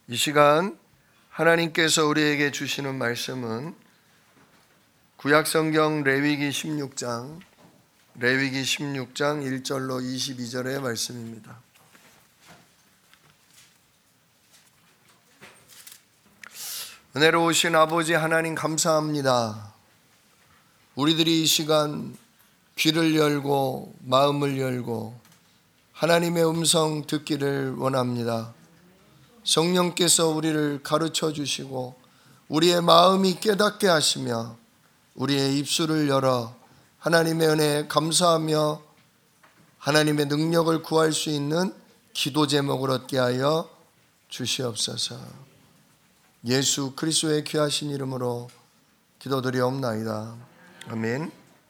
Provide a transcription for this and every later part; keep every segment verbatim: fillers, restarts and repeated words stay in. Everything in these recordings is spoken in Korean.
이 시간 하나님께서 우리에게 주시는 말씀은 구약성경 레위기 십육 장 레위기 십육 장 일 절로 이십이 절의 말씀입니다. 은혜로우신 아버지 하나님 감사합니다. 우리들이 이 시간 귀를 열고 마음을 열고 하나님의 음성 듣기를 원합니다. 성령께서 우리를 가르쳐 주시고 우리의 마음이 깨닫게 하시며 우리의 입술을 열어 하나님의 은혜에 감사하며 하나님의 능력을 구할 수 있는 기도 제목을 얻게 하여 주시옵소서. 예수 그리스도의 귀하신 이름으로 기도드리옵나이다. 아멘.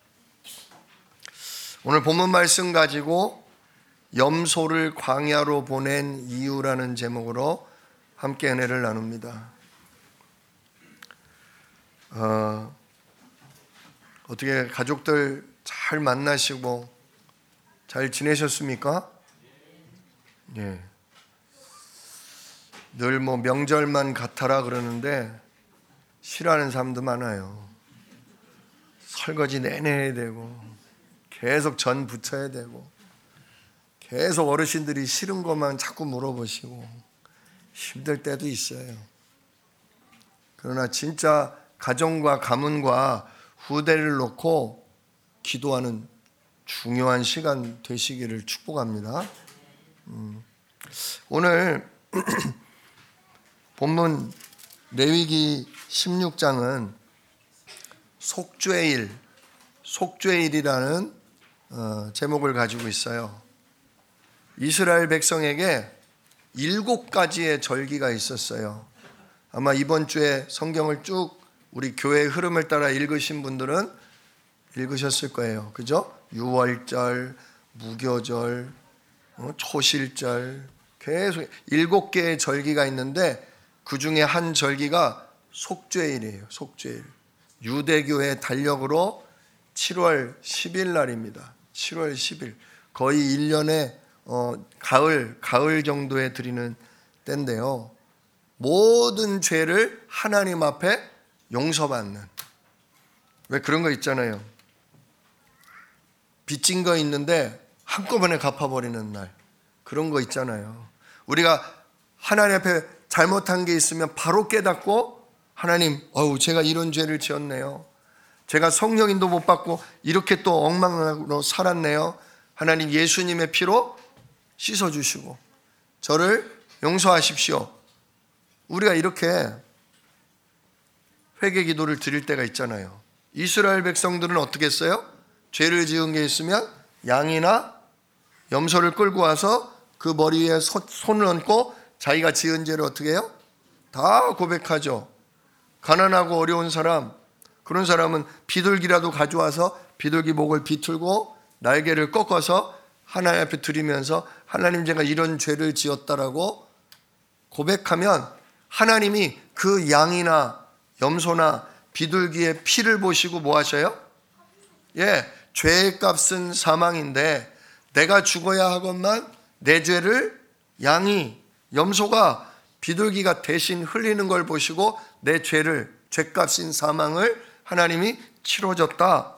오늘 본문 말씀 가지고 염소를 광야로 보낸 이유라는 제목으로 함께 은혜를 나눕니다. 어, 어떻게 가족들 잘 만나시고 잘 지내셨습니까? 예. 늘 뭐 명절만 같아라 그러는데 싫어하는 사람도 많아요. 설거지 내내 해야 되고 계속 전 부쳐야 되고 계속 어르신들이 싫은 것만 자꾸 물어보시고 힘들 때도 있어요. 그러나 진짜 가정과 가문과 후대를 놓고 기도하는 중요한 시간 되시기를 축복합니다. 음. 오늘 본문 레위기 십육 장은 속죄일, 속죄일이라는 어, 제목을 가지고 있어요. 이스라엘 백성에게 일곱 가지의 절기가 있었어요. 아마 이번 주에 성경을 쭉 우리 교회의 흐름을 따라 읽으신 분들은 읽으셨을 거예요. 그죠? 유월절, 무교절, 초실절, 계속 일곱 개의 절기가 있는데 그 중에 한 절기가 속죄일이에요. 속죄일. 유대교의 달력으로 칠월 십일 날입니다. 칠월 십일. 거의 일 년에 어, 가을, 가을 정도에 드리는 때인데요. 모든 죄를 하나님 앞에 용서받는. 왜 그런 거 있잖아요. 빚진 거 있는데 한꺼번에 갚아버리는 날. 그런 거 있잖아요. 우리가 하나님 앞에 잘못한 게 있으면 바로 깨닫고 하나님, 어우, 제가 이런 죄를 지었네요. 제가 성령인도 못 받고 이렇게 또 엉망으로 살았네요. 하나님 예수님의 피로 씻어주시고 저를 용서하십시오. 우리가 이렇게 회개 기도를 드릴 때가 있잖아요. 이스라엘 백성들은 어떻게 했어요? 죄를 지은 게 있으면 양이나 염소를 끌고 와서 그 머리 위에 손을 얹고 자기가 지은 죄를 어떻게 해요? 다 고백하죠. 가난하고 어려운 사람, 그런 사람은 비둘기라도 가져와서 비둘기 목을 비틀고 날개를 꺾어서 하나님 앞에 드리면서 하나님 제가 이런 죄를 지었다라고 고백하면 하나님이 그 양이나 염소나 비둘기의 피를 보시고 뭐 하셔요? 예, 죄의 값은 사망인데 내가 죽어야 하건만 내 죄를 양이, 염소가, 비둘기가 대신 흘리는 걸 보시고 내 죄를, 죄값인 사망을 하나님이 치러줬다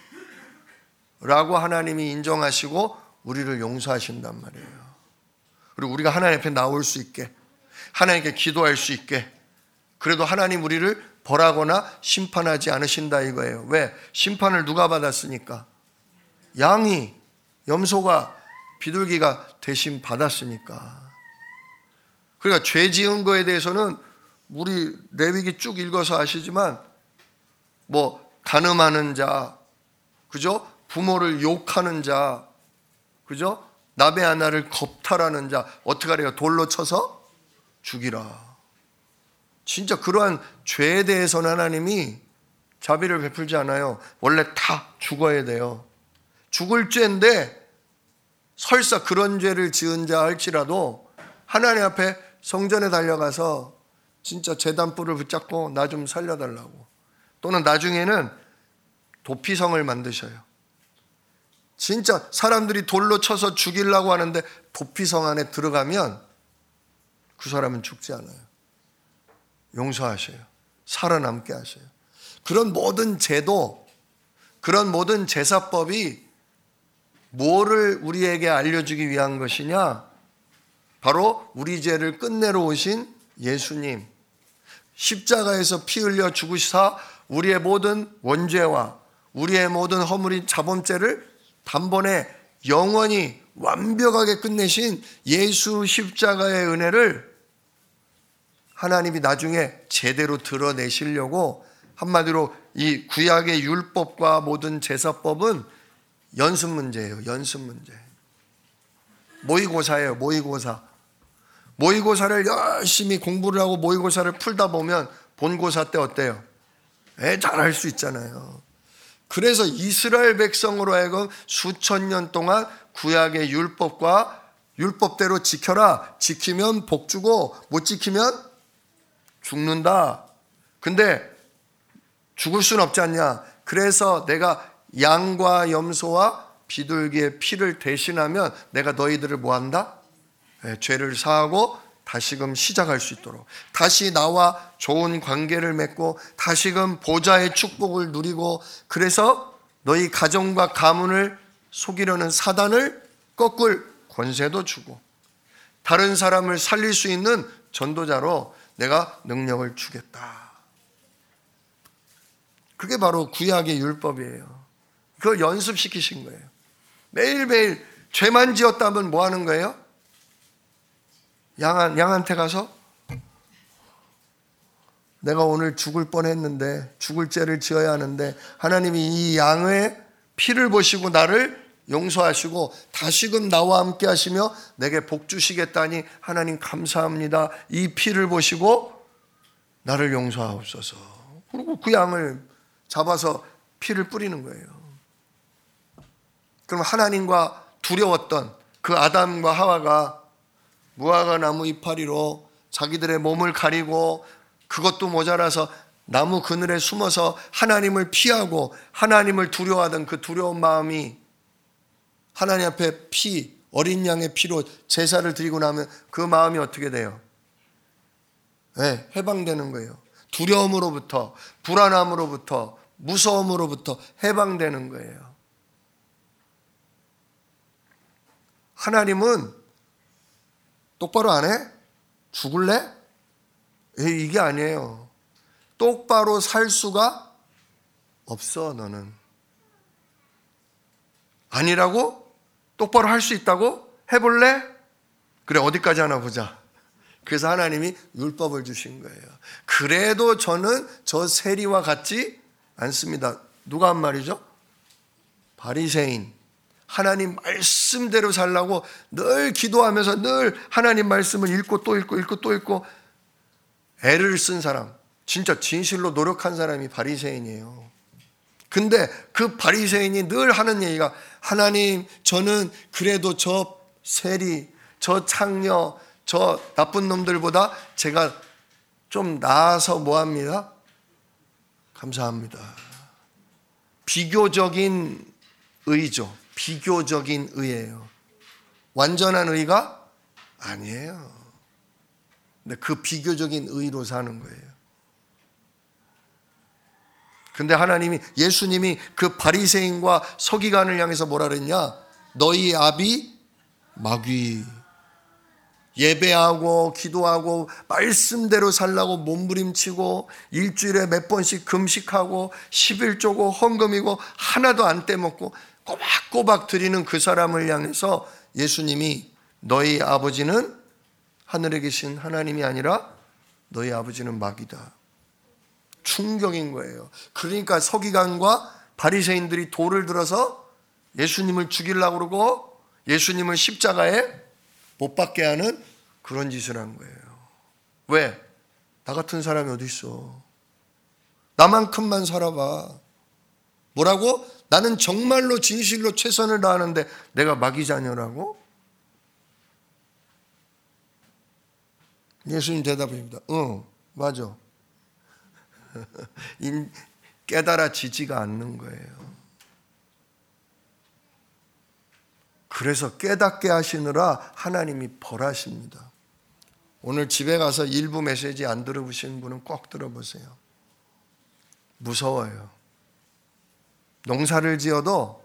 라고 하나님이 인정하시고 우리를 용서하신단 말이에요. 그리고 우리가 하나님 앞에 나올 수 있게, 하나님께 기도할 수 있게, 그래도 하나님 우리를 벌하거나 심판하지 않으신다 이거예요. 왜? 심판을 누가 받았으니까? 양이, 염소가, 비둘기가 대신 받았으니까. 그러니까 죄 지은 거에 대해서는 우리 레위기 쭉 읽어서 아시지만 뭐 간음하는 자, 그죠? 부모를 욕하는 자, 그죠? 나베 하나를 겁탈하는 자 어떻게 하래요? 돌로 쳐서 죽이라. 진짜 그러한 죄에 대해서는 하나님이 자비를 베풀지 않아요. 원래 다 죽어야 돼요. 죽을 죄인데 설사 그런 죄를 지은 자 할지라도 하나님 앞에 성전에 달려가서 진짜 제단불을 붙잡고 나 좀 살려달라고, 또는 나중에는 도피성을 만드셔요. 진짜 사람들이 돌로 쳐서 죽이려고 하는데 도피성 안에 들어가면 그 사람은 죽지 않아요. 용서하셔요. 살아남게 하셔요. 그런 모든 제도, 그런 모든 제사법이 뭐를 우리에게 알려주기 위한 것이냐? 바로 우리 죄를 끝내러 오신 예수님, 십자가에서 피 흘려 죽으시사 우리의 모든 원죄와 우리의 모든 허물인 자범죄를 단번에 영원히 완벽하게 끝내신 예수 십자가의 은혜를 하나님이 나중에 제대로 드러내시려고, 한마디로 이 구약의 율법과 모든 제사법은 연습 문제예요. 연습 문제. 모의고사예요. 모의고사. 모의고사를 열심히 공부를 하고 모의고사를 풀다 보면 본고사 때 어때요? 에, 잘할 수 있잖아요. 그래서 이스라엘 백성으로 하여금 수천 년 동안 구약의 율법과 율법대로 지켜라. 지키면 복 주고 못 지키면 죽는다. 근데 죽을 순 없지 않냐? 그래서 내가 양과 염소와 비둘기의 피를 대신하면 내가 너희들을 뭐한다? 네, 죄를 사하고 다시금 시작할 수 있도록, 다시 나와 좋은 관계를 맺고 다시금 보좌의 축복을 누리고, 그래서 너희 가정과 가문을 속이려는 사단을 꺾을 권세도 주고 다른 사람을 살릴 수 있는 전도자로 내가 능력을 주겠다. 그게 바로 구약의 율법이에요. 그걸 연습시키신 거예요. 매일매일 죄만 지었다면 뭐 하는 거예요? 양, 양한테 가서 내가 오늘 죽을 뻔했는데, 죽을 죄를 지어야 하는데 하나님이 이 양의 피를 보시고 나를 용서하시고 다시금 나와 함께 하시며 내게 복 주시겠다니 하나님 감사합니다. 이 피를 보시고 나를 용서하옵소서. 그리고 그 양을 잡아서 피를 뿌리는 거예요. 그럼 하나님과 두려웠던 그 아담과 하와가 무화과 나무 이파리로 자기들의 몸을 가리고 그것도 모자라서 나무 그늘에 숨어서 하나님을 피하고 하나님을 두려워하던 그 두려운 마음이 하나님 앞에 피, 어린 양의 피로 제사를 드리고 나면 그 마음이 어떻게 돼요? 네, 해방되는 거예요. 두려움으로부터, 불안함으로부터, 무서움으로부터 해방되는 거예요. 하나님은 똑바로 안 해? 죽을래? 에이, 이게 아니에요. 똑바로 살 수가 없어, 너는. 아니라고? 똑바로 할 수 있다고? 해볼래? 그래, 어디까지 하나 보자. 그래서 하나님이 율법을 주신 거예요. 그래도 저는 저 세리와 같지 않습니다. 누가 한 말이죠? 바리새인. 하나님 말씀대로 살라고 늘 기도하면서 늘 하나님 말씀을 읽고 또 읽고 읽고 또 읽고 애를 쓴 사람, 진짜 진실로 노력한 사람이 바리새인이에요. 근데 그 바리새인이 늘 하는 얘기가, 하나님 저는 그래도 저 세리, 저 창녀, 저 나쁜 놈들보다 제가 좀 나아서 뭐합니다? 감사합니다. 비교적인 의죠. 비교적인 의예요. 완전한 의가 아니에요. 근데 그 비교적인 의로 사는 거예요. 근데 하나님이, 예수님이 그 바리새인과 서기관을 향해서 뭐라 그랬냐? 너희 아비 마귀. 예배하고 기도하고 말씀대로 살라고 몸부림치고 일주일에 몇 번씩 금식하고 십일조고 헌금이고 하나도 안 떼먹고 꼬박꼬박 드리는 그 사람을 향해서 예수님이 너희 아버지는 하늘에 계신 하나님이 아니라 너희 아버지는 마귀다. 충격인 거예요. 그러니까 서기관과 바리새인들이 돌을 들어서 예수님을 죽이려고 그러고 예수님을 십자가에 못 박게 하는 그런 짓을 한 거예요. 왜? 나 같은 사람이 어디 있어? 나만큼만 살아봐. 뭐라고? 나는 정말로 진실로 최선을 다하는데 내가 마귀 자녀라고? 예수님 대답입니다. 응, 맞아. 깨달아지지가 않는 거예요. 그래서 깨닫게 하시느라 하나님이 벌하십니다. 오늘 집에 가서 일부 메시지 안 들어보신 분은 꼭 들어보세요. 무서워요. 농사를 지어도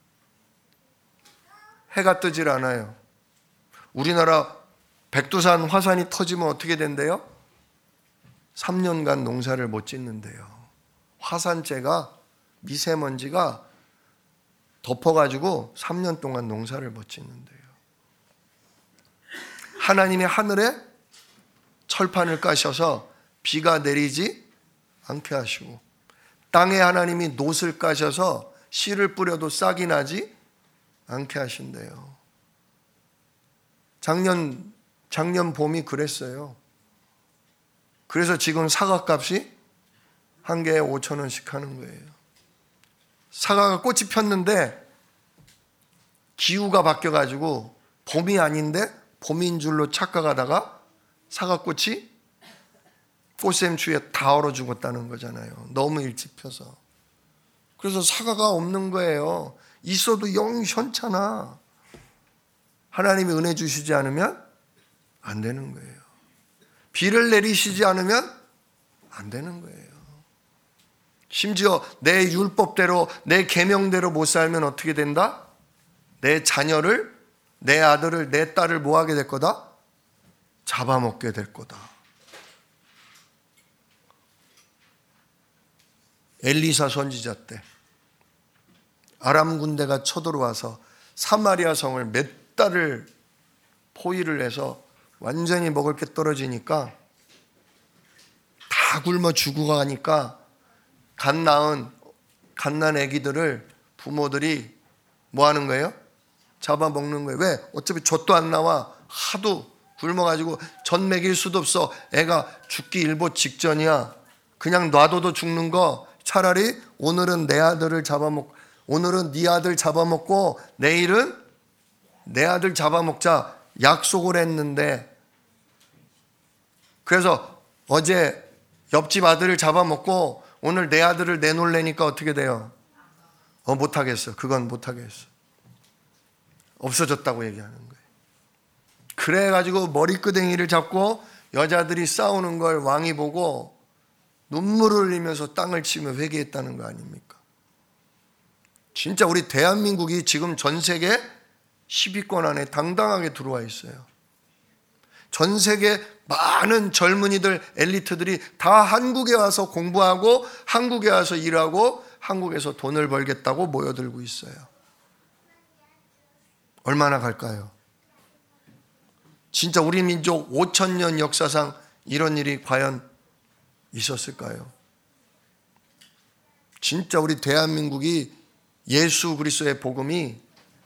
해가 뜨질 않아요. 우리나라 백두산 화산이 터지면 어떻게 된대요? 삼 년간 농사를 못 짓는데요. 화산재가, 미세먼지가 덮어가지고 삼 년 동안 농사를 못 짓는데요. 하나님이 하늘에 철판을 까셔서 비가 내리지 않게 하시고, 땅에 하나님이 놋을 까셔서 씨를 뿌려도 싹이 나지 않게 하신대요. 작년, 작년 봄이 그랬어요. 그래서 지금 사과값이 한 개에 오천 원씩 하는 거예요. 사과가 꽃이 폈는데 기후가 바뀌어가지고 봄이 아닌데 봄인 줄로 착각하다가 사과꽃이 꽃샘추위에 다 얼어 죽었다는 거잖아요. 너무 일찍 펴서. 그래서 사과가 없는 거예요. 있어도 영 현찮아. 하나님이 은혜 주시지 않으면 안 되는 거예요. 비를 내리시지 않으면 안 되는 거예요. 심지어 내 율법대로, 내 계명대로 못 살면 어떻게 된다? 내 자녀를, 내 아들을, 내 딸을 뭐 하게 될 거다? 잡아먹게 될 거다. 엘리사 선지자 때 아람 군대가 쳐들어와서 사마리아 성을 몇 달을 포위를 해서 완전히 먹을 게 떨어지니까 다 굶어 죽어가니까 갓 낳은 갓난 아기들을 부모들이 뭐 하는 거예요? 잡아먹는 거예요. 왜? 어차피 젖도 안 나와. 하도 굶어가지고 젖 먹일 수도 없어. 애가 죽기 일보 직전이야. 그냥 놔둬도 죽는 거 차라리 오늘은 내 아들을 잡아먹, 오늘은 네 아들 잡아먹고 내일은 내 아들 잡아먹자 약속을 했는데, 그래서 어제 옆집 아들을 잡아먹고 오늘 내 아들을 내놓으려니까 어떻게 돼요? 어, 못하겠어. 그건 못하겠어. 없어졌다고 얘기하는 거예요. 그래가지고 머리끄댕이를 잡고 여자들이 싸우는 걸 왕이 보고 눈물을 흘리면서 땅을 치며 회개했다는 거 아닙니까? 진짜 우리 대한민국이 지금 전 세계 십 위권 안에 당당하게 들어와 있어요. 전 세계 많은 젊은이들, 엘리트들이 다 한국에 와서 공부하고 한국에 와서 일하고 한국에서 돈을 벌겠다고 모여들고 있어요. 얼마나 갈까요? 진짜 우리 민족 오천 년 역사상 이런 일이 과연 있었을까요? 진짜 우리 대한민국이 예수 그리스도의 복음이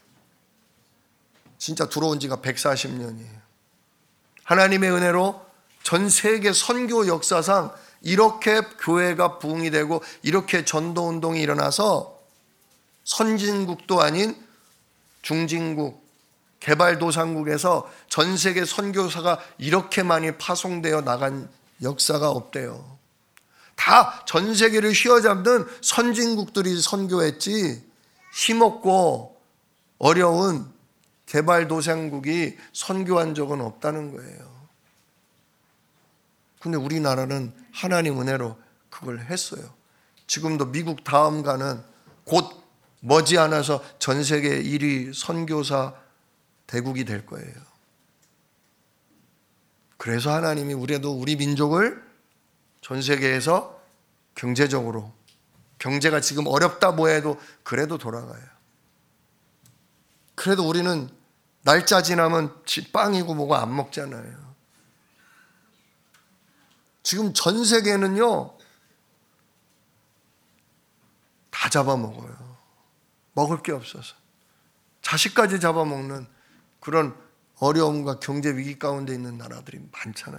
진짜 들어온 지가 백사십 년이에요. 하나님의 은혜로 전 세계 선교 역사상 이렇게 교회가 부흥이 되고 이렇게 전도운동이 일어나서 선진국도 아닌 중진국, 개발도상국에서 전 세계 선교사가 이렇게 많이 파송되어 나간 역사가 없대요. 다 전 세계를 휘어잡는 선진국들이 선교했지 힘없고 어려운 개발도상국이 선교한 적은 없다는 거예요. 근데 우리나라는 하나님 은혜로 그걸 했어요. 지금도 미국 다음 가는 곧 머지않아서 전 세계 일 위 선교사 대국이 될 거예요. 그래서 하나님이 우리도 우리 민족을 전 세계에서 경제적으로, 경제가 지금 어렵다 뭐해도 그래도 돌아가요. 그래도 우리는 날짜 지나면 빵이고 뭐고 안 먹잖아요. 지금 전 세계는요 다 잡아먹어요. 먹을 게 없어서 자식까지 잡아먹는 그런 어려움과 경제 위기 가운데 있는 나라들이 많잖아요.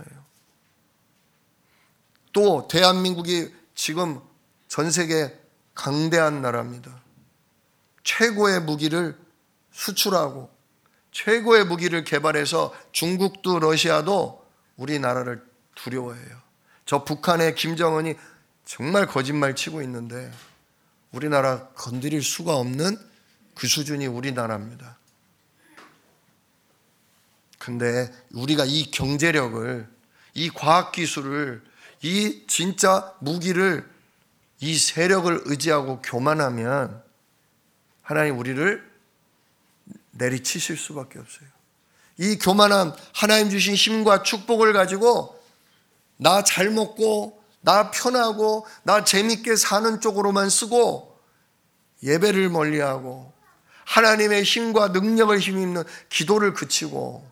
또 대한민국이 지금 전 세계 강대한 나라입니다. 최고의 무기를 수출하고 최고의 무기를 개발해서 중국도 러시아도 우리나라를 두려워해요. 저 북한의 김정은이 정말 거짓말 치고 있는데 우리나라 건드릴 수가 없는 그 수준이 우리나라입니다. 근데 우리가 이 경제력을, 이 과학기술을, 이 진짜 무기를, 이 세력을 의지하고 교만하면 하나님 우리를 내리치실 수밖에 없어요. 이 교만함, 하나님 주신 힘과 축복을 가지고 나 잘 먹고 나 편하고 나 재밌게 사는 쪽으로만 쓰고 예배를 멀리하고 하나님의 힘과 능력을 힘입는 기도를 그치고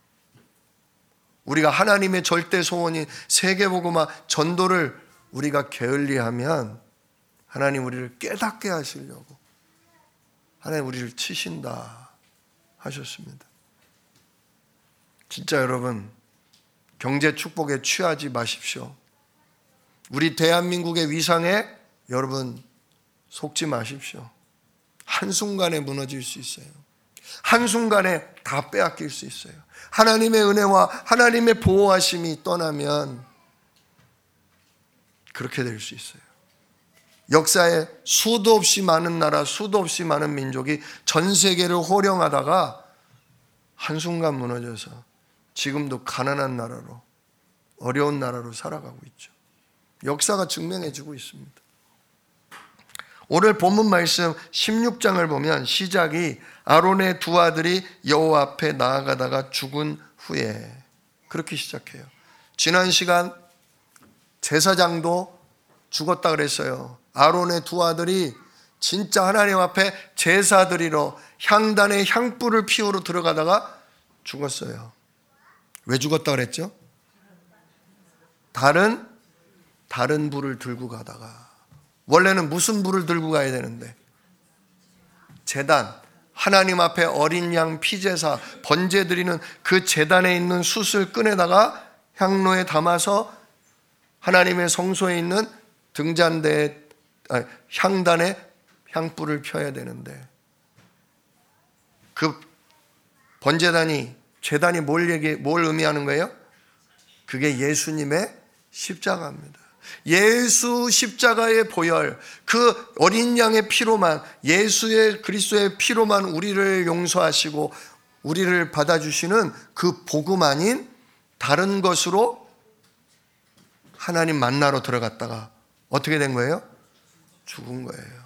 우리가 하나님의 절대 소원인 세계복음화 전도를 우리가 게을리하면 하나님 우리를 깨닫게 하시려고 하나님 우리를 치신다 하셨습니다. 진짜 여러분, 경제 축복에 취하지 마십시오. 우리 대한민국의 위상에 여러분 속지 마십시오. 한순간에 무너질 수 있어요. 한순간에 다 빼앗길 수 있어요. 하나님의 은혜와 하나님의 보호하심이 떠나면 그렇게 될 수 있어요. 역사에 수도 없이 많은 나라, 수도 없이 많은 민족이 전 세계를 호령하다가 한순간 무너져서 지금도 가난한 나라로, 어려운 나라로 살아가고 있죠. 역사가 증명해주고 있습니다. 오늘 본문 말씀 십육 장을 보면 시작이 아론의 두 아들이 여호와 앞에 나아가다가 죽은 후에 그렇게 시작해요. 지난 시간 제사장도 죽었다 그랬어요. 아론의 두 아들이 진짜 하나님 앞에 제사 드리러 향단의 향불을 피우러 들어가다가 죽었어요. 왜 죽었다 그랬죠? 다른 다른 불을 들고 가다가, 원래는 무슨 불을 들고 가야 되는데, 제단, 하나님 앞에 어린 양 피제사 번제 드리는 그 제단에 있는 숯을 꺼내다가 향로에 담아서 하나님의 성소에 있는 등잔대에, 아니, 향단에 향불을 펴야 되는데, 그 번제단이, 제단이 뭘 얘기, 뭘 의미하는 거예요? 그게 예수님의 십자가입니다. 예수 십자가의 보혈, 그 어린 양의 피로만, 예수의 그리스도의 피로만 우리를 용서하시고 우리를 받아주시는 그 복음 아닌 다른 것으로 하나님 만나러 들어갔다가 어떻게 된 거예요? 죽은 거예요.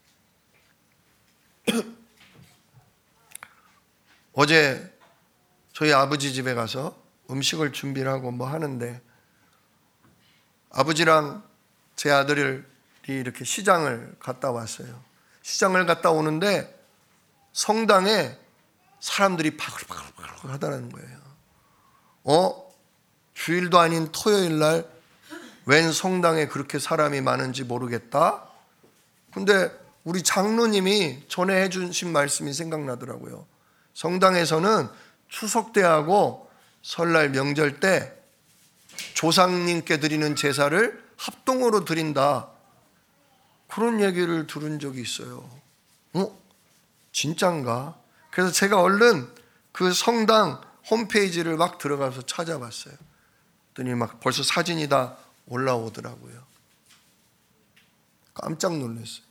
어제 저희 아버지 집에 가서 음식을 준비를 하고 뭐 하는데 아버지랑 제 아들이 이렇게 시장을 갔다 왔어요. 시장을 갔다 오는데 성당에 사람들이 바글바글 하다는 거예요. 어? 주일도 아닌 토요일 날 웬 성당에 그렇게 사람이 많은지 모르겠다. 근데 우리 장로님이 전에 해주신 말씀이 생각나더라고요. 성당에서는 추석 때하고 설날 명절 때 조상님께 드리는 제사를 합동으로 드린다. 그런 얘기를 들은 적이 있어요. 어? 진짠가? 그래서 제가 얼른 그 성당 홈페이지를 막 들어가서 찾아봤어요. 그랬더니 막 벌써 사진이 다 올라오더라고요. 깜짝 놀랐어요.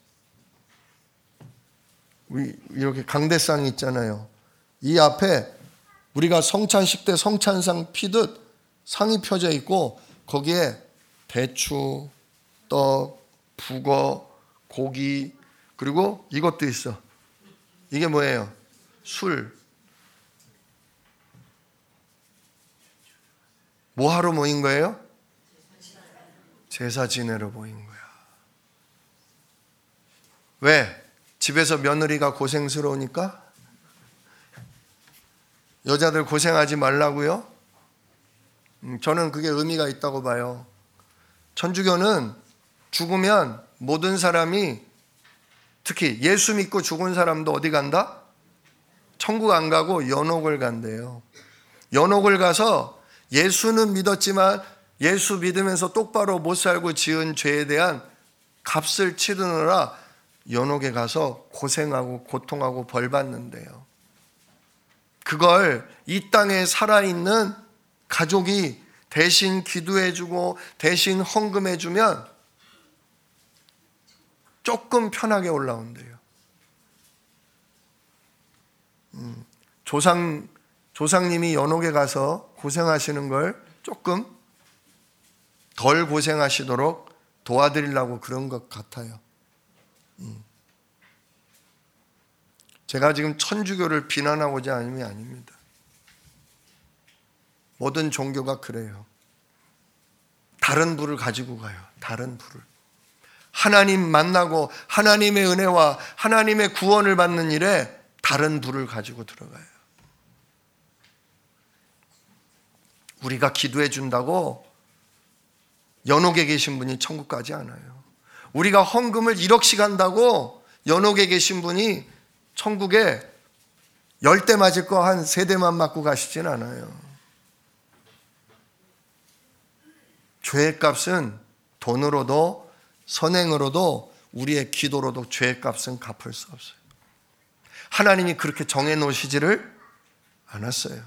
우리 이렇게 강대상이 있잖아요. 이 앞에 우리가 성찬식 때 성찬상 피듯 상이 펴져 있고 거기에 배추, 떡, 북어, 고기, 그리고 이것도 있어. 이게 뭐예요? 술. 뭐 하러 모인 거예요? 제사 지내러 모인 거야. 왜? 집에서 며느리가 고생스러우니까? 여자들 고생하지 말라고요? 저는 그게 의미가 있다고 봐요. 천주교는 죽으면 모든 사람이, 특히 예수 믿고 죽은 사람도 어디 간다? 천국 안 가고 연옥을 간대요. 연옥을 가서 예수는 믿었지만 예수 믿으면서 똑바로 못 살고 지은 죄에 대한 값을 치르느라 연옥에 가서 고생하고 고통하고 벌 받는데요. 그걸 이 땅에 살아있는 가족이 대신 기도해주고 대신 헌금해주면 조금 편하게 올라온대요. 음, 조상 조상님이 연옥에 가서 고생하시는 걸 조금 덜 고생하시도록 도와드리려고 그런 것 같아요. 제가 지금 천주교를 비난하고자 하는 게 아닙니다. 모든 종교가 그래요. 다른 부를 가지고 가요. 다른 부를. 하나님 만나고 하나님의 은혜와 하나님의 구원을 받는 일에 다른 부를 가지고 들어가요. 우리가 기도해 준다고 연옥에 계신 분이 천국 가지 않아요. 우리가 헌금을 일억씩 한다고 연옥에 계신 분이 천국에 열 대 맞을 거 한 세 대만 맞고 가시진 않아요. 죄의 값은 돈으로도 선행으로도 우리의 기도로도 죄의 값은 갚을 수 없어요. 하나님이 그렇게 정해놓으시지를 않았어요.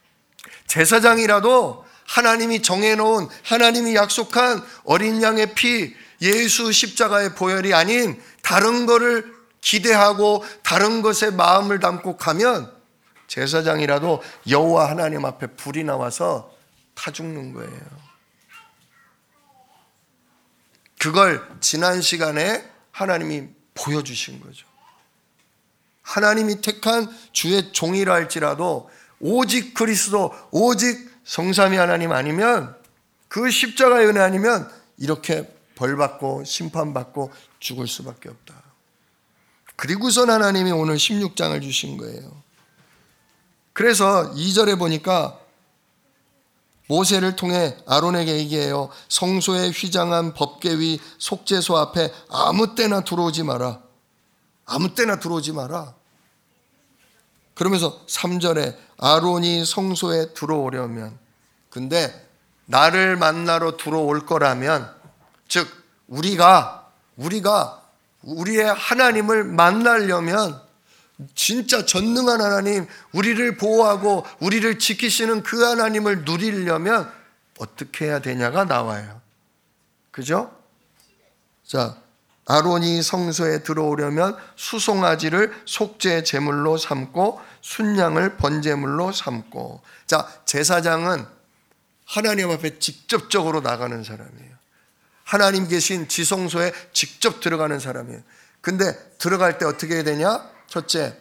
제사장이라도 하나님이 정해놓은, 하나님이 약속한 어린 양의 피, 예수 십자가의 보혈이 아닌 다른 거를 기대하고 다른 것에 마음을 담고 가면 제사장이라도 여호와 하나님 앞에 불이 나와서 타 죽는 거예요. 그걸 지난 시간에 하나님이 보여주신 거죠. 하나님이 택한 주의 종이라 할지라도 오직 그리스도, 오직 성삼위 하나님 아니면, 그 십자가의 은혜 아니면 이렇게 벌받고 심판받고 죽을 수밖에 없다. 그리고선 하나님이 오늘 십육 장을 주신 거예요. 그래서 이 절에 보니까 모세를 통해 아론에게 얘기해요. 성소에 휘장한 법궤위 속죄소 앞에 아무 때나 들어오지 마라. 아무 때나 들어오지 마라. 그러면서 삼 절에 아론이 성소에 들어오려면, 근데 나를 만나러 들어올 거라면, 즉 우리가 우리가 우리의 하나님을 만나려면, 진짜 전능한 하나님, 우리를 보호하고 우리를 지키시는 그 하나님을 누리려면 어떻게 해야 되냐가 나와요. 그죠? 자, 아론이 성소에 들어오려면 수송아지를 속죄 제물로 삼고 순양을 번제물로 삼고. 자, 제사장은 하나님 앞에 직접적으로 나가는 사람이에요. 하나님 계신 지성소에 직접 들어가는 사람이에요. 근데 들어갈 때 어떻게 해야 되냐? 첫째,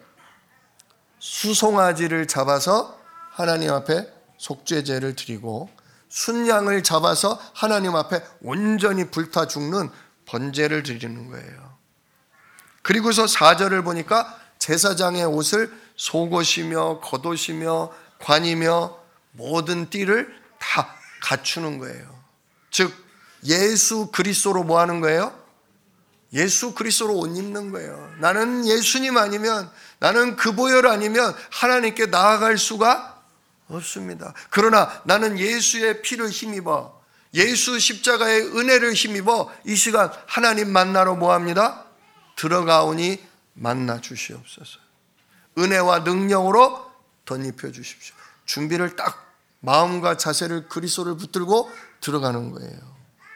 수송아지를 잡아서 하나님 앞에 속죄제를 드리고, 순양을 잡아서 하나님 앞에 온전히 불타 죽는 번제를 드리는 거예요. 그리고서 사 절을 보니까 제사장의 옷을 속옷이며 겉옷이며 관이며 모든 띠를 다 갖추는 거예요. 즉 예수 그리스도로 뭐 하는 거예요? 예수 그리스도로 옷 입는 거예요. 나는 예수님 아니면, 나는 그 보혈 아니면 하나님께 나아갈 수가 없습니다. 그러나 나는 예수의 피를 힘입어, 예수 십자가의 은혜를 힘입어 이 시간 하나님 만나러 뭐 합니다? 들어가오니 만나 주시옵소서. 은혜와 능력으로 덧입혀 주십시오. 준비를 딱 마음과 자세를 그리스도를 붙들고 들어가는 거예요.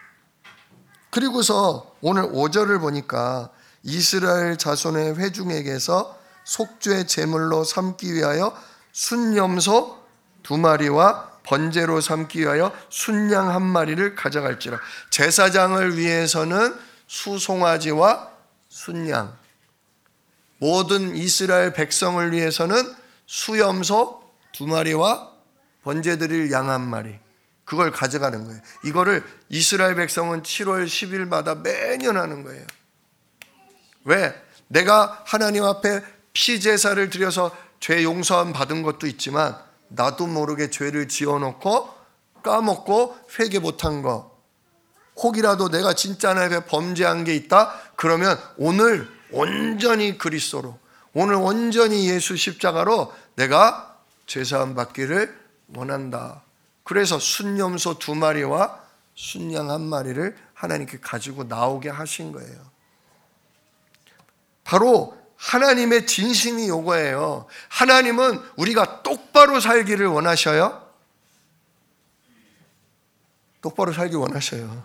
그리고서 오늘 오 절을 보니까 이스라엘 자손의 회중에게서 속죄 제물로 삼기 위하여 순염소 두 마리와 번제로 삼기 위하여 순양 한 마리를 가져갈지라. 제사장을 위해서는 수송아지와 순양, 모든 이스라엘 백성을 위해서는 수염소 두 마리와 번제 드릴 양 한 마리, 그걸 가져가는 거예요. 이거를 이스라엘 백성은 칠월 십일마다 매년 하는 거예요. 왜? 내가 하나님 앞에 피제사를 드려서 죄 용서함 받은 것도 있지만 나도 모르게 죄를 지어놓고 까먹고 회개 못한 거, 혹이라도 내가 진짜 하나님께 범죄한 게 있다? 그러면 오늘 온전히 그리스도로, 오늘 온전히 예수 십자가로 내가 죄사함 받기를 원한다. 그래서 순염소 두 마리와 순양 한 마리를 하나님께 가지고 나오게 하신 거예요. 바로 하나님의 진심이 요거예요. 하나님은 우리가 똑바로 살기를 원하셔요. 똑바로 살기 원하셔요.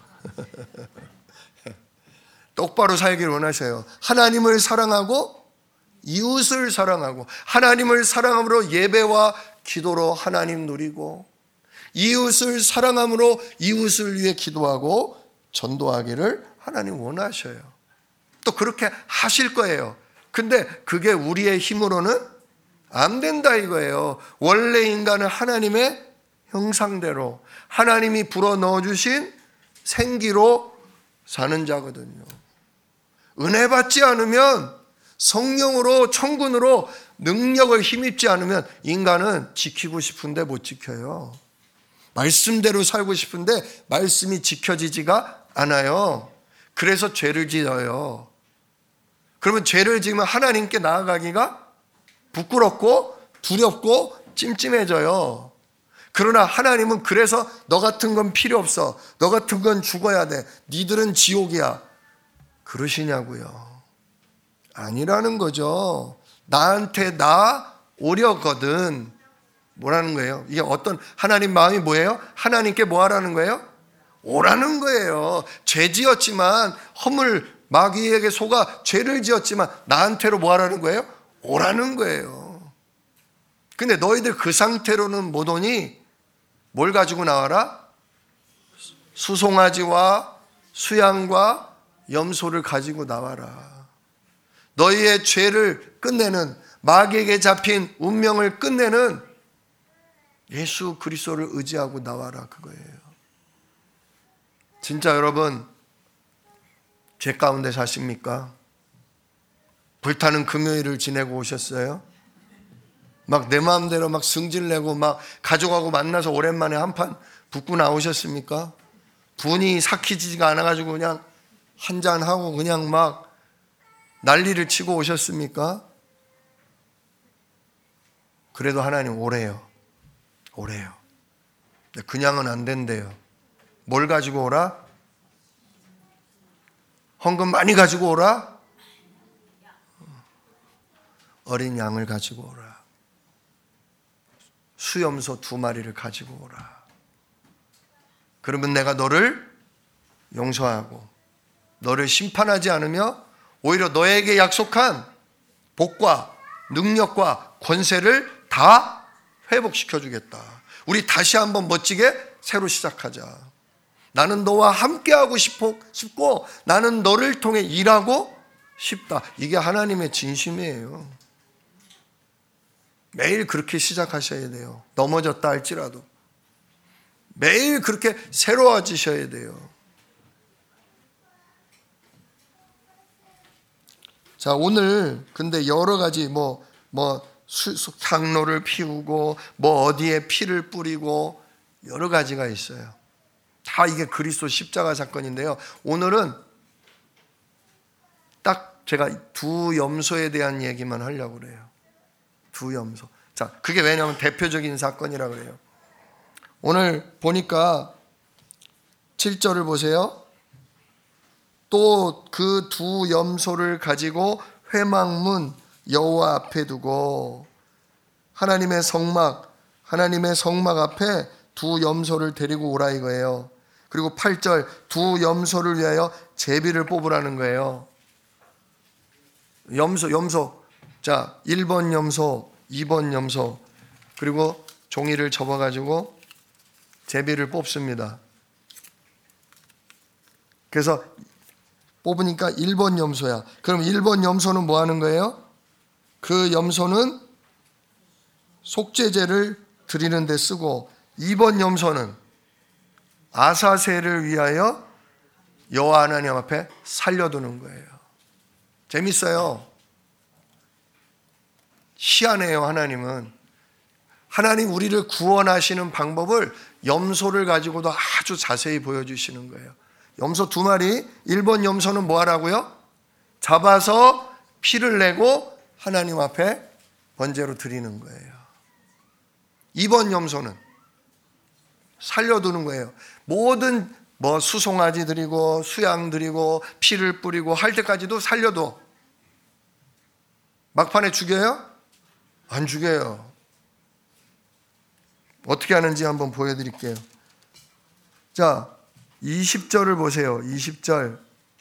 똑바로 살기를 원하셔요. 하나님을 사랑하고 이웃을 사랑하고, 하나님을 사랑함으로 예배와 기도로 하나님 누리고 이웃을 사랑함으로 이웃을 위해 기도하고 전도하기를 하나님 원하셔요. 또 그렇게 하실 거예요. 근데 그게 우리의 힘으로는 안 된다 이거예요. 원래 인간은 하나님의 형상대로 하나님이 불어넣어 주신 생기로 사는 자거든요. 은혜 받지 않으면, 성령으로 천군으로 능력을 힘입지 않으면 인간은 지키고 싶은데 못 지켜요. 말씀대로 살고 싶은데 말씀이 지켜지지가 않아요. 그래서 죄를 지어요. 그러면 죄를 지으면 하나님께 나아가기가 부끄럽고 두렵고 찜찜해져요. 그러나 하나님은 그래서 너 같은 건 필요 없어, 너 같은 건 죽어야 돼, 니들은 지옥이야, 그러시냐고요. 아니라는 거죠. 나한테 나 오려거든. 뭐라는 거예요? 이게 어떤 하나님 마음이 뭐예요? 하나님께 뭐 하라는 거예요? 오라는 거예요. 죄 지었지만, 허물 마귀에게 속아 죄를 지었지만 나한테로 뭐 하라는 거예요? 오라는 거예요. 근데 너희들 그 상태로는 못 오니 뭘 가지고 나와라? 수송아지와 수양과 염소를 가지고 나와라. 너희의 죄를 끝내는, 마귀에게 잡힌 운명을 끝내는 예수 그리스도를 의지하고 나와라, 그거예요. 진짜 여러분, 죄 가운데 사십니까? 불타는 금요일을 지내고 오셨어요? 막 내 마음대로 막 승질내고 막 가족하고 만나서 오랜만에 한판 붙고 나오셨습니까? 분이 삭히지가 않아가지고 그냥 한잔하고 그냥 막 난리를 치고 오셨습니까? 그래도 하나님 오래요. 오래요. 그냥은 안 된대요. 뭘 가지고 오라? 헌금 많이 가지고 오라? 어린 양을 가지고 오라. 수염소 두 마리를 가지고 오라. 그러면 내가 너를 용서하고 너를 심판하지 않으며 오히려 너에게 약속한 복과 능력과 권세를 다 회복시켜 주겠다. 우리 다시 한번 멋지게 새로 시작하자. 나는 너와 함께하고 싶고, 싶고 나는 너를 통해 일하고 싶다. 이게 하나님의 진심이에요. 매일 그렇게 시작하셔야 돼요. 넘어졌다 할지라도 매일 그렇게 새로워지셔야 돼요. 자, 오늘 근데 여러 가지 뭐, 뭐, 향로를 피우고, 뭐, 어디에 피를 뿌리고, 여러 가지가 있어요. 다 이게 그리스도 십자가 사건인데요. 오늘은 딱 제가 두 염소에 대한 얘기만 하려고 그래요. 두 염소. 자, 그게 왜냐하면 대표적인 사건이라 그래요. 오늘 보니까 칠 절을 보세요. 또 그 두 염소를 가지고 회막문 여호와 앞에 두고 하나님의 성막 하나님의 성막 앞에 두 염소를 데리고 오라 이거예요. 그리고 팔 절 두 염소를 위하여 제비를 뽑으라는 거예요. 염소 염소 자 일 번 염소 이 번 염소 그리고 종이를 접어 가지고 제비를 뽑습니다. 그래서 뽑으니까 일 번 염소야. 그럼 일 번 염소는 뭐 하는 거예요? 그 염소는 속죄제를 드리는 데 쓰고 이 번 염소는 아사세를 위하여 여호와 하나님 앞에 살려두는 거예요. 재밌어요. 희한해요. 하나님은 하나님 우리를 구원하시는 방법을 염소를 가지고도 아주 자세히 보여주시는 거예요. 염소 두 마리, 일 번 염소는 뭐 하라고요? 잡아서 피를 내고 하나님 앞에 번제로 드리는 거예요. 이 번 염소는 살려두는 거예요. 모든 뭐 수송아지 드리고 수양 드리고 피를 뿌리고 할 때까지도 살려둬. 막판에 죽여요? 안 죽여요. 어떻게 하는지 한번 보여드릴게요. 자, 이십 절을 보세요. 이십 절.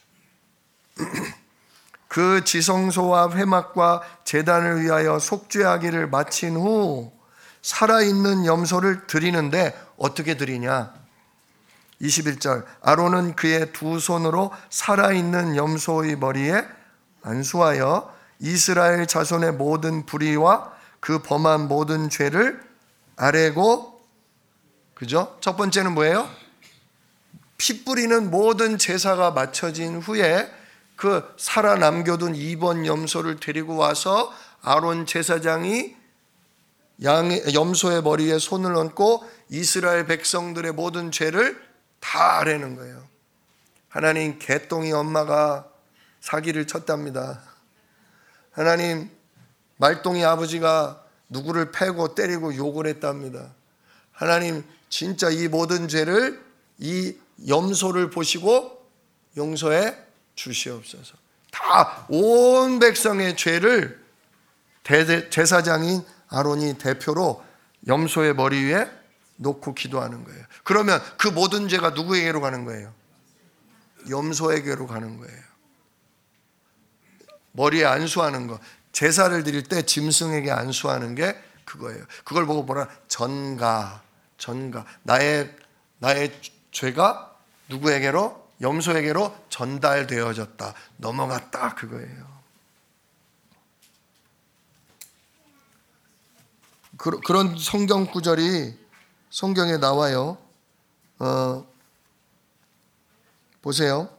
그 지성소와 회막과 제단을 위하여 속죄하기를 마친 후 살아있는 염소를 드리는데 어떻게 드리냐? 이십일 절, 아론은 그의 두 손으로 살아있는 염소의 머리에 안수하여 이스라엘 자손의 모든 불의와 그 범한 모든 죄를 아뢰고, 그죠? 첫 번째는 뭐예요? 피 뿌리는 모든 제사가 마쳐진 후에 그 살아 남겨둔 이번 염소를 데리고 와서 아론 제사장이 양의, 염소의 머리에 손을 얹고 이스라엘 백성들의 모든 죄를 다 아뢰는 거예요. 하나님, 개똥이 엄마가 사기를 쳤답니다. 하나님, 말똥이 아버지가 누구를 패고 때리고 욕을 했답니다. 하나님, 진짜 이 모든 죄를 이 염소를 보시고 용서해 주시옵소서. 다 온 백성의 죄를 제사장인 아론이 대표로 염소의 머리 위에 놓고 기도하는 거예요. 그러면 그 모든 죄가 누구에게로 가는 거예요? 염소에게로 가는 거예요. 머리에 안수하는 거, 제사를 드릴 때 짐승에게 안수하는 게 그거예요. 그걸 보고 뭐라? 전가, 전가. 나의 나의 죄가 누구에게로? 염소에게로 전달되어졌다, 넘어갔다, 그거예요. 그, 그런 성경 구절이 성경에 나와요. 어, 보세요.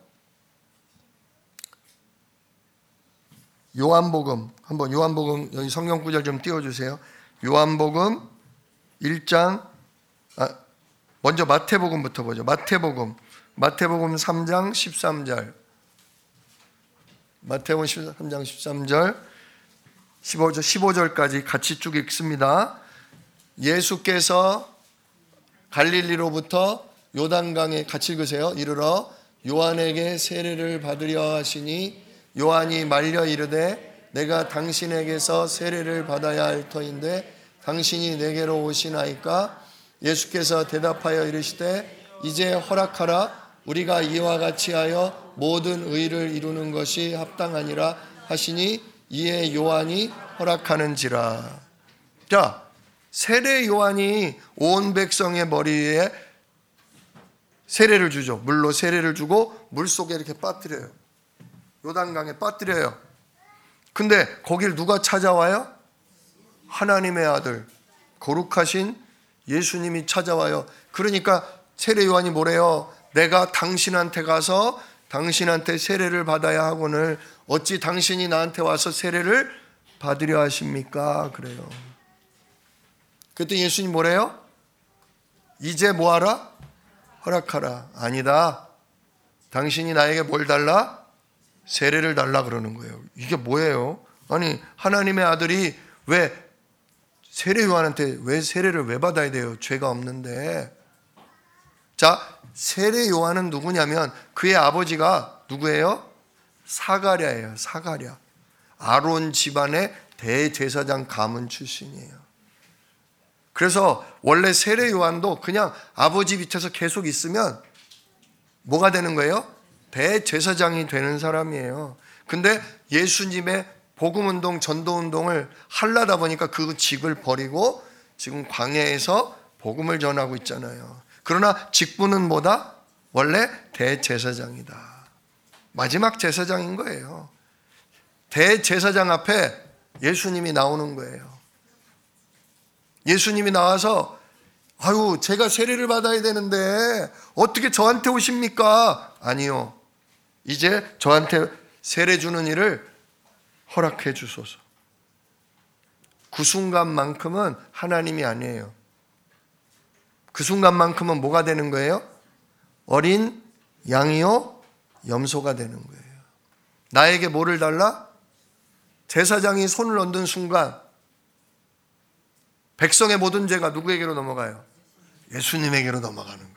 요한복음, 한번 요한복음 여기 성경 구절 좀 띄워주세요. 요한복음 일 장, 아, 먼저 마태복음부터 보죠. 마태복음, 마태복음 삼 장 십삼 절. 마태복음 삼 장 십삼 절, 십오 절, 십오 절까지 같이 쭉 읽습니다. 예수께서 갈릴리로부터 요단강에, 같이 읽으세요. 이르러 요한에게 세례를 받으려 하시니 요한이 말려 이르되 내가 당신에게서 세례를 받아야 할 터인데 당신이 내게로 오시나이까? 예수께서 대답하여 이르시되 이제 허락하라. 우리가 이와 같이 하여 모든 의를 이루는 것이 합당하니라 하시니 이에 요한이 허락하는지라. 자, 세례 요한이 온 백성의 머리에 세례를 주죠. 물로 세례를 주고 물 속에 이렇게 빠뜨려요. 요단강에 빠뜨려요. 근데 거길 누가 찾아와요? 하나님의 아들, 거룩하신 예수님이 찾아와요. 그러니까 세례 요한이 뭐래요? 내가 당신한테 가서 당신한테 세례를 받아야 하거늘 어찌 당신이 나한테 와서 세례를 받으려 하십니까? 그래요. 그때 예수님 뭐래요? 이제 뭐하라? 허락하라. 아니다. 당신이 나에게 뭘 달라? 세례를 달라 그러는 거예요. 이게 뭐예요? 아니, 하나님의 아들이 왜 세례 요한한테 왜 세례를 왜 받아야 돼요? 죄가 없는데. 자, 세례 요한은 누구냐면 그의 아버지가 누구예요? 사가랴예요. 사가랴. 아론 집안의 대제사장 가문 출신이에요. 그래서 원래 세례 요한도 그냥 아버지 밑에서 계속 있으면 뭐가 되는 거예요? 대제사장이 되는 사람이에요. 근데 예수님의 복음운동, 전도운동을 하려다 보니까 그 직을 버리고 지금 광야에서 복음을 전하고 있잖아요. 그러나 직분은 뭐다? 원래 대제사장이다. 마지막 제사장인 거예요. 대제사장 앞에 예수님이 나오는 거예요. 예수님이 나와서 아유, 제가 세례를 받아야 되는데 어떻게 저한테 오십니까? 아니요. 이제 저한테 세례 주는 일을 허락해 주소서. 그 순간만큼은 하나님이 아니에요. 그 순간만큼은 뭐가 되는 거예요? 어린 양이요 염소가 되는 거예요. 나에게 뭐를 달라? 제사장이 손을 얹은 순간 백성의 모든 죄가 누구에게로 넘어가요? 예수님에게로 넘어가는 거예요.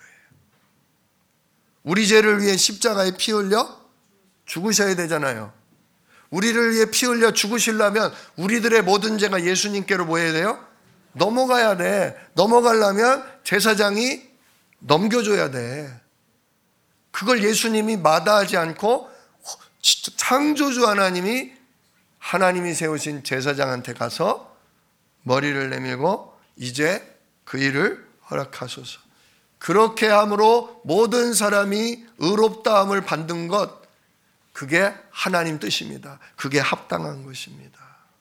우리 죄를 위해 십자가에 피 흘려 죽으셔야 되잖아요. 우리를 위해 피 흘려 죽으시려면 우리들의 모든 죄가 예수님께로 뭐 해야 돼요? 넘어가야 돼. 넘어가려면 제사장이 넘겨줘야 돼. 그걸 예수님이 마다하지 않고 창조주 하나님이 하나님이 세우신 제사장한테 가서 머리를 내밀고 이제 그 일을 허락하소서. 그렇게 함으로 모든 사람이 의롭다함을 받는 것, 그게 하나님 뜻입니다. 그게 합당한 것입니다.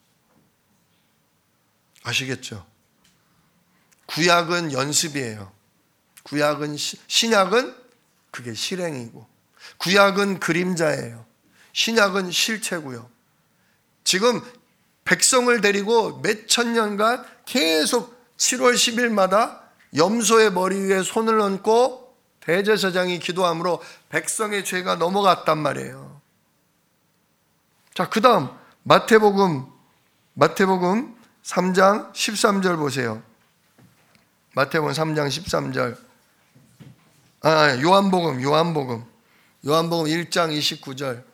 아시겠죠? 구약은 연습이에요. 구약은 시, 신약은 그게 실행이고, 구약은 그림자예요. 신약은 실체고요. 지금 백성을 데리고 몇천 년간 계속 칠월 십일마다 염소의 머리 위에 손을 얹고 대제사장이 기도함으로 백성의 죄가 넘어갔단 말이에요. 자, 그 다음 마태복음 마태복음 삼 장 십삼 절 보세요. 마태복음 삼 장 십삼 절. 아, 요한복음 요한복음 요한복음 일 장 이십구 절.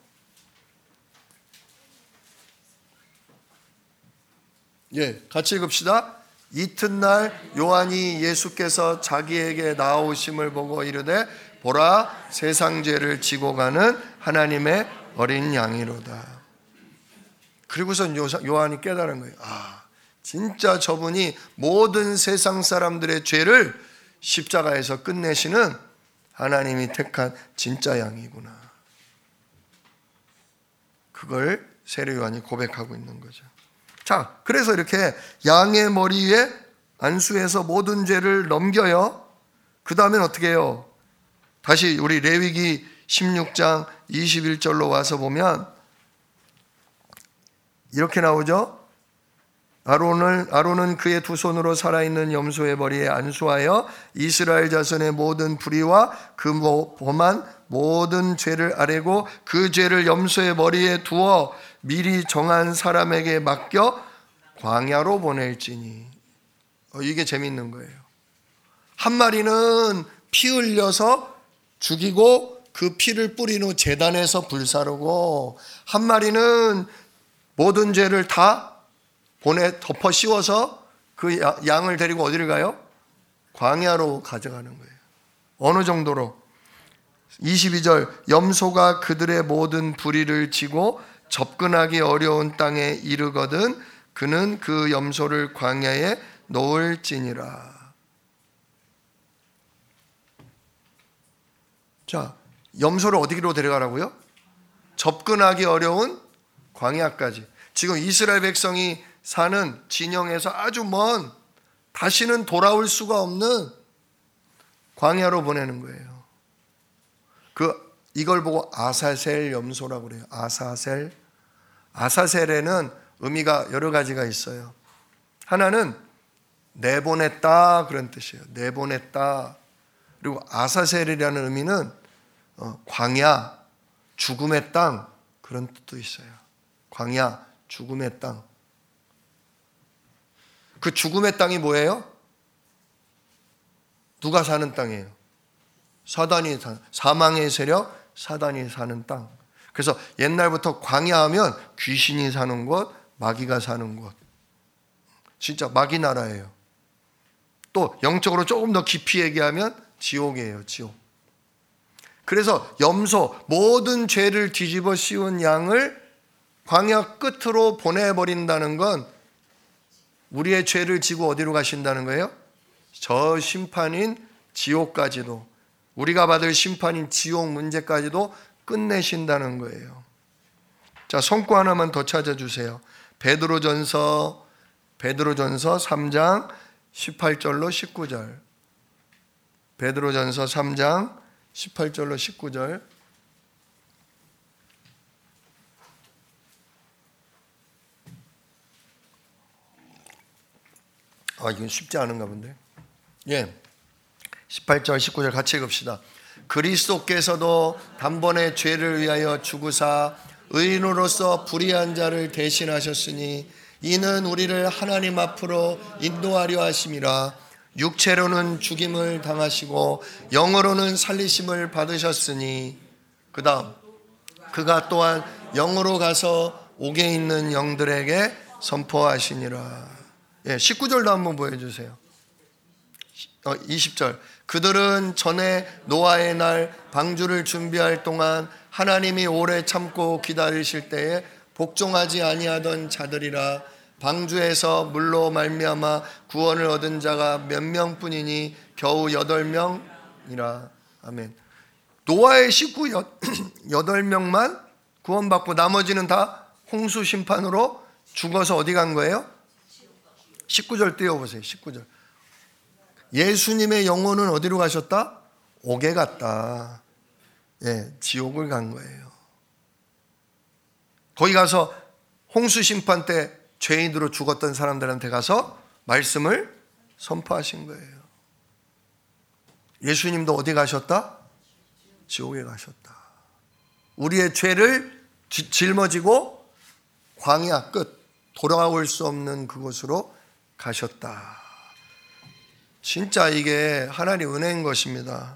예, 같이 읽읍시다. 이튿날 요한이 예수께서 자기에게 나오심을 보고 이르되 보라, 세상 죄를 지고 가는 하나님의 어린 양이로다. 그리고선 요한이 깨달은 거예요. 아, 진짜 저분이 모든 세상 사람들의 죄를 십자가에서 끝내시는 하나님이 택한 진짜 양이구나. 그걸 세례 요한이 고백하고 있는 거죠. 자, 그래서 이렇게 양의 머리 위에 안수해서 모든 죄를 넘겨요. 그 다음엔 어떻게 해요? 다시 우리 레위기 십육 장 이십일 절로 와서 보면 이렇게 나오죠. 아론을, 아론은 그의 두 손으로 살아있는 염소의 머리에 안수하여 이스라엘 자손의 모든 불의와 그 범한 모든 죄를 아뢰고 그 죄를 염소의 머리에 두어 미리 정한 사람에게 맡겨 광야로 보낼지니. 어, 이게 재밌는 거예요. 한 마리는 피 흘려서 죽이고 그 피를 뿌린 후 제단에서 불사르고, 한 마리는 모든 죄를 다 본에 덮어 씌워서 그 양을 데리고 어디를 가요? 광야로 가져가는 거예요. 어느 정도로? 이십이 절. 염소가 그들의 모든 불의를 지고 접근하기 어려운 땅에 이르거든 그는 그 염소를 광야에 놓을지니라. 자, 염소를 어디로 데려가라고요? 접근하기 어려운 광야까지. 지금 이스라엘 백성이 사는 진영에서 아주 먼, 다시는 돌아올 수가 없는 광야로 보내는 거예요. 그 이걸 보고 아사셀 염소라고 그래요. 아사셀. 아사셀에는 의미가 여러 가지가 있어요. 하나는 내보냈다 그런 뜻이에요. 내보냈다. 그리고 아사셀이라는 의미는 광야, 죽음의 땅 그런 뜻도 있어요. 광야, 죽음의 땅. 그 죽음의 땅이 뭐예요? 누가 사는 땅이에요? 사단이 사는, 사망의 세력, 사단이 사는 땅. 그래서 옛날부터 광야하면 귀신이 사는 곳, 마귀가 사는 곳. 진짜 마귀 나라예요. 또 영적으로 조금 더 깊이 얘기하면 지옥이에요, 지옥. 그래서 염소, 모든 죄를 뒤집어 씌운 양을 광야 끝으로 보내버린다는 건 우리의 죄를 지고 어디로 가신다는 거예요? 저 심판인 지옥까지도, 우리가 받을 심판인 지옥 문제까지도 끝내신다는 거예요. 자, 성구 하나만 더 찾아주세요. 베드로전서 베드로전서 삼 장 십팔 절로 십구 절. 베드로전서 삼 장 십팔 절로 십구 절. 아, 이건 쉽지 않은가 본데. 예. 십팔 절 십구 절 같이 읽읍시다. 그리스도께서도 단번에 죄를 위하여 죽으사 의인으로서 불의한 자를 대신하셨으니 이는 우리를 하나님 앞으로 인도하려 하심이라. 육체로는 죽임을 당하시고 영으로는 살리심을 받으셨으니, 그 다음 그가 또한 영으로 가서 옥에 있는 영들에게 선포하시니라. 예, 십구 절도 한번 보여주세요. 어, 이십 절. 그들은 전에 노아의 날 방주를 준비할 동안 하나님이 오래 참고 기다리실 때에 복종하지 아니하던 자들이라. 방주에서 물로 말미암아 구원을 얻은 자가 몇 명뿐이니 겨우 여덟 명이라. 아멘. 노아의 식구 여덟 명만 구원받고 나머지는 다 홍수 심판으로 죽어서 어디 간 거예요? 십구 절 띄워보세요. 십구 절. 예수님의 영혼은 어디로 가셨다? 옥에 갔다. 예, 지옥을 간 거예요. 거기 가서 홍수 심판 때 죄인으로 죽었던 사람들한테 가서 말씀을 선포하신 거예요. 예수님도 어디 가셨다? 지옥에 가셨다. 우리의 죄를 짊어지고 광야 끝, 돌아올 수 없는 그곳으로 가셨다. 진짜 이게 하나님의 은혜인 것입니다.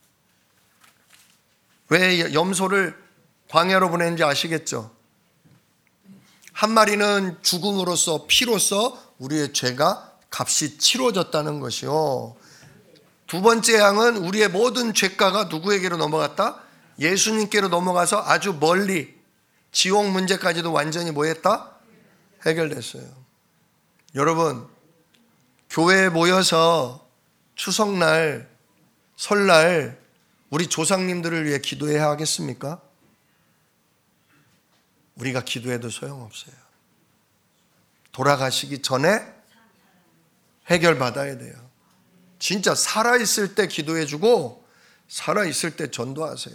왜 염소를 광야로 보냈는지 아시겠죠? 한 마리는 죽음으로써 피로써 우리의 죄가 값이 치러졌다는 것이요. 두 번째 양은 우리의 모든 죄가가 누구에게로 넘어갔다? 예수님께로 넘어가서 아주 멀리 지옥 문제까지도 완전히 뭐 했다? 해결됐어요. 여러분, 교회에 모여서 추석날, 설날 우리 조상님들을 위해 기도해야 하겠습니까? 우리가 기도해도 소용없어요. 돌아가시기 전에 해결받아야 돼요. 진짜 살아있을 때 기도해주고 살아있을 때 전도하세요.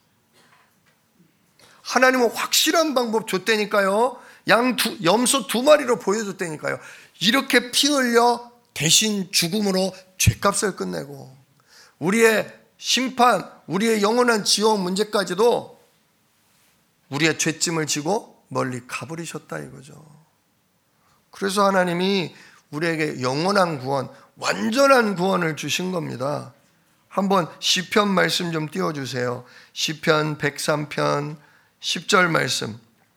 하나님은 확실한 방법 줬다니까요. 양 두, 염소 두 마리로 보여줬다니까요. 이렇게 피 흘려 대신 죽음으로 죄값을 끝내고 우리의 심판, 우리의 영원한 지옥 문제까지도 우리의 죄짐을 지고 멀리 가버리셨다 이거죠. 그래서 하나님이 우리에게 영원한 구원, 완전한 구원을 주신 겁니다. 한번 시편 말씀 좀 띄워주세요. 시편 백삼 편 십 절 말씀.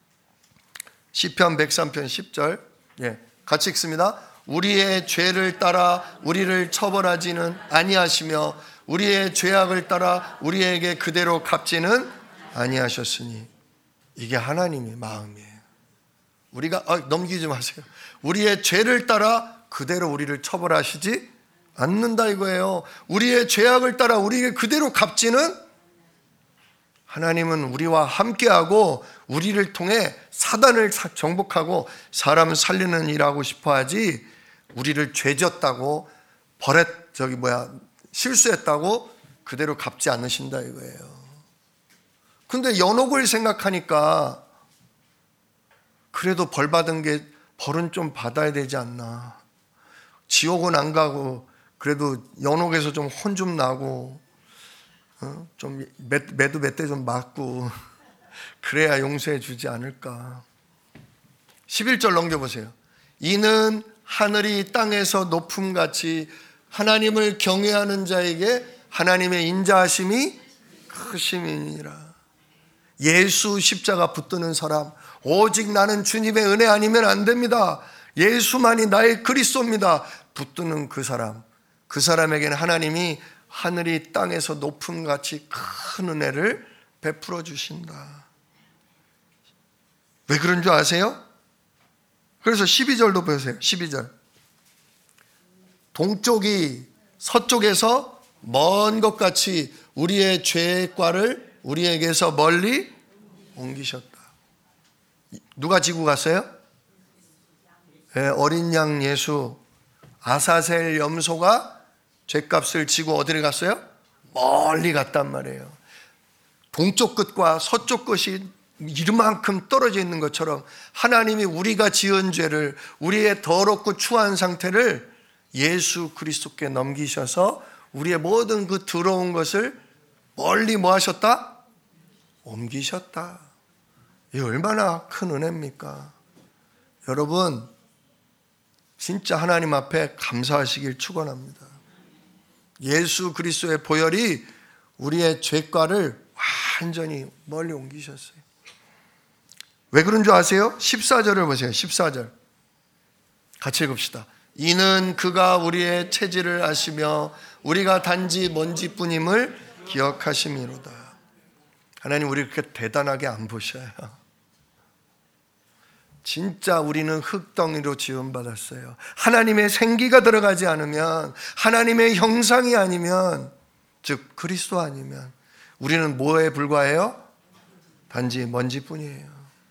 시편 백삼 편 십 절. 예, 같이 읽습니다. 우리의 죄를 따라 우리를 처벌하지는 아니하시며 우리의 죄악을 따라 우리에게 그대로 갚지는 아니하셨으니. 이게 하나님의 마음이에요. 우리가 아, 넘기지 마세요. 우리의 죄를 따라 그대로 우리를 처벌하시지 않는다 이거예요. 우리의 죄악을 따라 우리에게 그대로 갚지는, 하나님은 우리와 함께하고 우리를 통해 사단을 정복하고 사람을 살리는 일하고 싶어하지 우리를 죄졌다고 버렸 저기 뭐야 실수했다고 그대로 갚지 않으신다 이거예요. 근데 연옥을 생각하니까 그래도 벌 받은 게 벌은 좀 받아야 되지 않나. 지옥은 안 가고 그래도 연옥에서 좀 혼 좀 나고 어? 좀 매, 매도 몇 대 좀 맞고 그래야 용서해 주지 않을까. 십일 절 넘겨보세요. 이는 하늘이 땅에서 높음같이 하나님을 경외하는 자에게 하나님의 인자하심이 크심이니라. 예수 십자가 붙드는 사람, 오직 나는 주님의 은혜 아니면 안 됩니다. 예수만이 나의 그리스도입니다. 붙드는 그 사람, 그 사람에게는 하나님이 하늘이 땅에서 높음같이 큰 은혜를 베풀어 주신다. 왜 그런 줄 아세요? 그래서 십이 절도 보세요. 십이 절. 동쪽이 서쪽에서 먼 것 같이 우리의 죄과를 우리에게서 멀리 옮기셨다. 누가 지고 갔어요? 네, 어린 양 예수, 아사셀 염소가 죄값을 지고 어디를 갔어요? 멀리 갔단 말이에요. 동쪽 끝과 서쪽 끝이 이만큼 떨어져 있는 것처럼 하나님이 우리가 지은 죄를, 우리의 더럽고 추한 상태를 예수 그리스도께 넘기셔서 우리의 모든 그 더러운 것을 멀리 뭐 하셨다? 옮기셨다. 이 얼마나 큰 은혜입니까? 여러분, 진짜 하나님 앞에 감사하시길 축원합니다. 예수 그리스도의 보혈이 우리의 죄과를 완전히 멀리 옮기셨어요. 왜 그런 줄 아세요? 십사 절을 보세요. 십사 절 같이 읽읍시다. 이는 그가 우리의 체질을 아시며 우리가 단지 먼지뿐임을 기억하심이로다. 하나님 우리 그렇게 대단하게 안 보셔요. 진짜 우리는 흙덩이로 지음받았어요. 하나님의 생기가 들어가지 않으면, 하나님의 형상이 아니면, 즉 그리스도 아니면 우리는 뭐에 불과해요? 단지 먼지뿐이에요.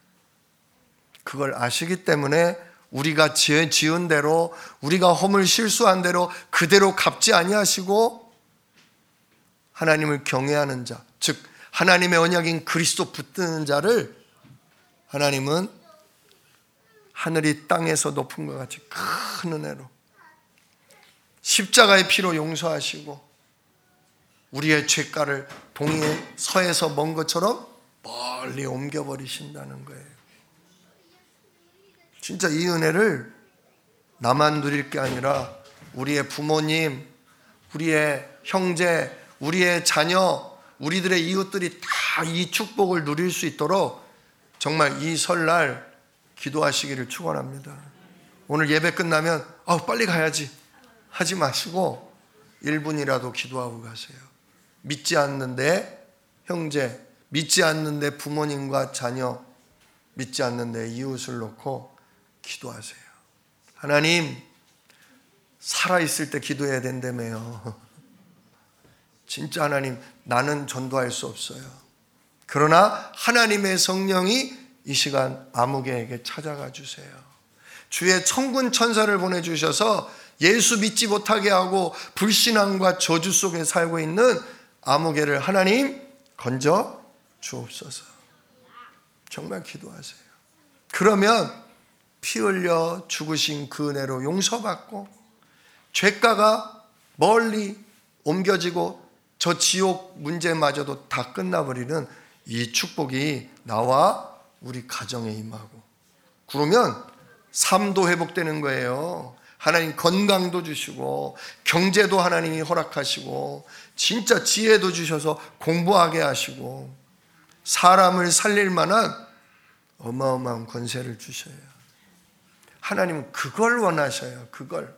그걸 아시기 때문에 우리가 지은 대로, 우리가 허물 실수한 대로 그대로 갚지 아니하시고 하나님을 경외하는 자, 즉 하나님의 언약인 그리스도 붙드는 자를 하나님은 하늘이 땅에서 높은 것 같이 큰 은혜로 십자가의 피로 용서하시고 우리의 죄가를 동해 서에서 먼 것처럼 멀리 옮겨버리신다는 거예요. 진짜 이 은혜를 나만 누릴 게 아니라 우리의 부모님, 우리의 형제, 우리의 자녀, 우리들의 이웃들이 다 이 축복을 누릴 수 있도록 정말 이 설날 기도하시기를 축원합니다. 오늘 예배 끝나면 아 빨리 가야지 하지 마시고 일 분이라도 기도하고 가세요. 믿지 않는 내 형제, 믿지 않는 내 부모님과 자녀, 믿지 않는 내 이웃을 놓고 기도하세요. 하나님, 살아있을 때 기도해야 된다며요. 진짜 하나님, 나는 전도할 수 없어요. 그러나 하나님의 성령이 이 시간 아무개에게 찾아가 주세요. 주의 천군 천사를 보내주셔서 예수 믿지 못하게 하고 불신앙과 저주 속에 살고 있는 아무개를 하나님 건져 주옵소서. 정말 기도하세요. 그러면 피 흘려 죽으신 그 은혜로 용서받고 죄가가 멀리 옮겨지고 저 지옥 문제마저도 다 끝나버리는 이 축복이 나와 우리 가정에 임하고, 그러면 삶도 회복되는 거예요. 하나님 건강도 주시고 경제도 하나님이 허락하시고 진짜 지혜도 주셔서 공부하게 하시고 사람을 살릴 만한 어마어마한 권세를 주셔요. 하나님은 그걸 원하셔요. 그걸.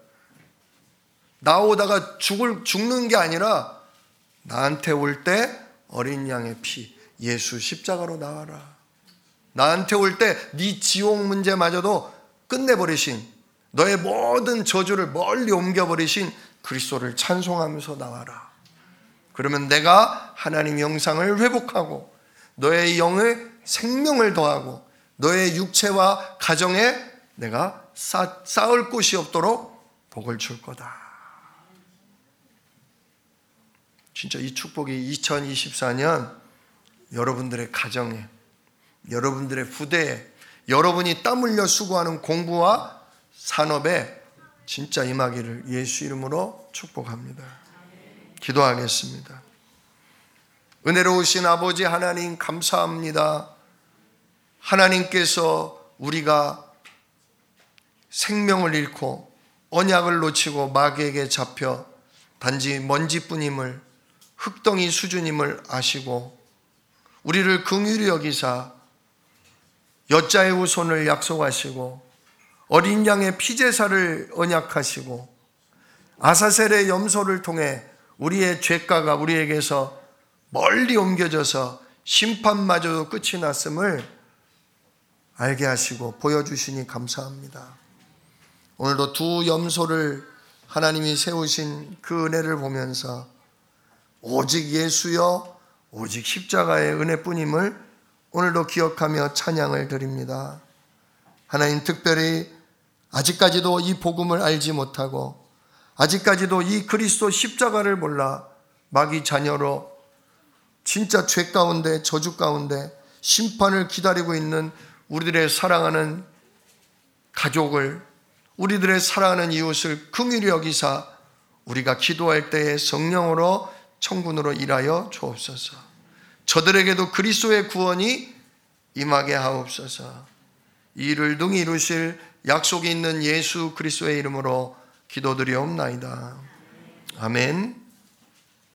나오다가 죽을, 죽는 게 아니라 나한테 올 때 어린 양의 피, 예수 십자가로 나와라. 나한테 올 때 네 지옥 문제마저도 끝내버리신, 너의 모든 저주를 멀리 옮겨버리신 그리스도를 찬송하면서 나와라. 그러면 내가 하나님 영상을 회복하고 너의 영에 생명을 더하고 너의 육체와 가정에 내가 쌓, 쌓을 곳이 없도록 복을 줄 거다. 진짜 이 축복이 이천이십사 년 여러분들의 가정에, 여러분들의 부대에, 여러분이 땀 흘려 수고하는 공부와 산업에 진짜 임하기를 예수 이름으로 축복합니다. 기도하겠습니다. 은혜로우신 아버지 하나님 감사합니다. 하나님께서 우리가 생명을 잃고 언약을 놓치고 마귀에게 잡혀 단지 먼지뿐임을, 흙덩이 수준임을 아시고 우리를 긍휼히 여기사 여자의 후손을 약속하시고 어린 양의 피제사를 언약하시고 아사셀의 염소를 통해 우리의 죄가가 우리에게서 멀리 옮겨져서 심판마저도 끝이 났음을 알게 하시고 보여주시니 감사합니다. 오늘도 두 염소를 하나님이 세우신 그 은혜를 보면서 오직 예수여 오직 십자가의 은혜뿐임을 오늘도 기억하며 찬양을 드립니다. 하나님, 특별히 아직까지도 이 복음을 알지 못하고 아직까지도 이 그리스도 십자가를 몰라 마귀 자녀로 진짜 죄 가운데 저주 가운데 심판을 기다리고 있는 우리들의 사랑하는 가족을, 우리들의 사랑하는 이웃을 긍휼히 여기사 우리가 기도할 때에 성령으로 천군으로 일하여 주옵소서. 저들에게도 그리스도의 구원이 임하게 하옵소서. 이 일을 능히 이루실 약속이 있는 예수 그리스도의 이름으로 기도드리옵나이다. 아멘.